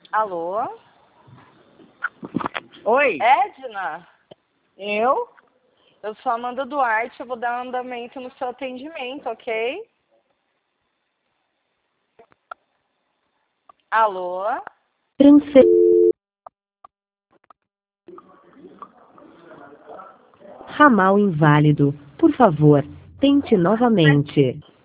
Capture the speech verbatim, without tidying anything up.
Alô? Oi, Edna? eu? Eu sou a Amanda Duarte, eu vou dar andamento no seu atendimento, ok? Alô? Transfer... Ramal inválido. Por favor, tente novamente.